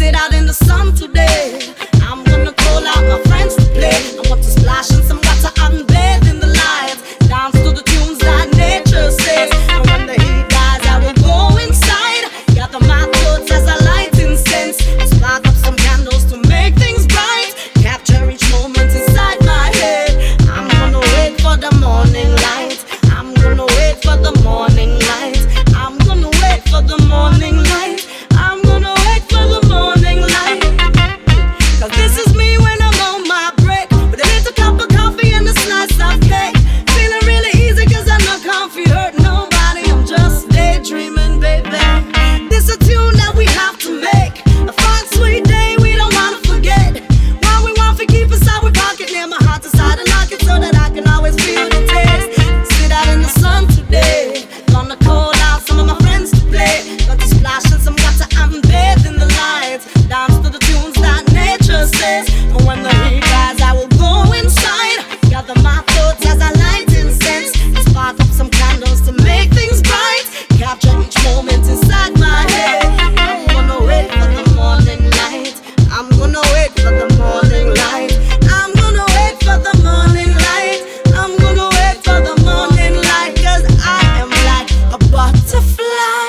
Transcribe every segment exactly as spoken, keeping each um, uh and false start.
sit out in the sun today. I'm gonna call out my friends to play. I want to splash in some water and bathe in the light. Dance to the tunes that nature says. And when the heat dies, I will go inside. Gather my thoughts as I light incense. Spark up some candles to make things bright. Capture each moment inside my head. I'm gonna wait for the morning light. I'm gonna wait for the morning light. I'm gonna wait for the morning light. I'm gonna wait for the morning light. Cause this is me when I'm on my break, with a little cup of coffee and a slice of cake. Feeling really easy cause I'm not comfy, hurt nobody, I'm just daydreaming, baby. This a tune that we have to make, a fun sweet day we don't wanna forget. What we want to keep inside we pocket, near my heart inside and lock it so that I can always feel the taste. Sit out in the sun today, gonna call out some of my friends to play. Got to splash in some water and bathe in the lights. Dance to the tunes that nature says. And when the heat dies, I will go inside. Gather my thoughts as I light incense. Spark up some candles to make things bright. Capture each moment inside my head. I'm gonna wait for the morning light. I'm gonna wait for the morning light. I'm gonna wait for the morning light. I'm gonna wait for the morning light. Cause I am like a butterfly,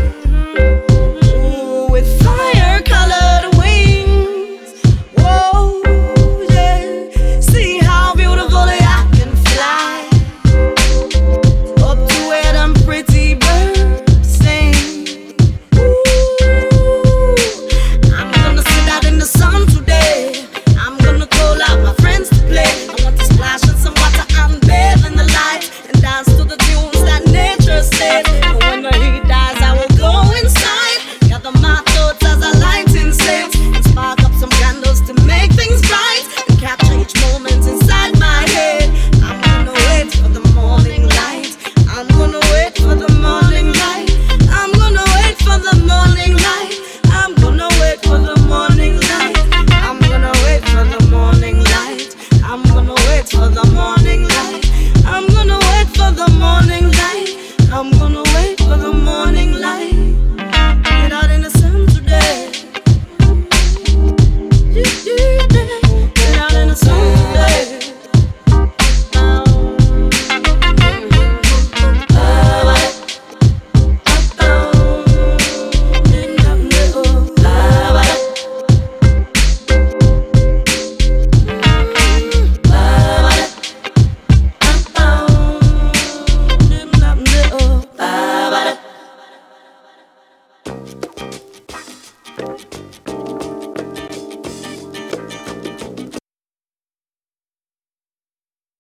ooh, with fire-colored wings. Whoa, yeah. See how beautifully I can fly up to where them pretty birds sing. Ooh, I'm gonna sit out in the sun today. I'm gonna call out my friends to play. I want to splash in some water and bathe in the light and dance to the tunes that nature says. And when the heat dies, I will go inside. Gather my thoughts as I light incense and spark up some candles to make things bright and capture each moment inside my head. I'm gonna wait for the morning light. I'm gonna wait for the morning light. I'm gonna wait for the morning light. I'm gonna wait for the morning light. I'm gonna wait for the morning light. I'm gonna wait for the morning light. I'm gonna wait for the morning light. I'm gonna wait for the morning light. Get out in the sun today. Get out in the sun today.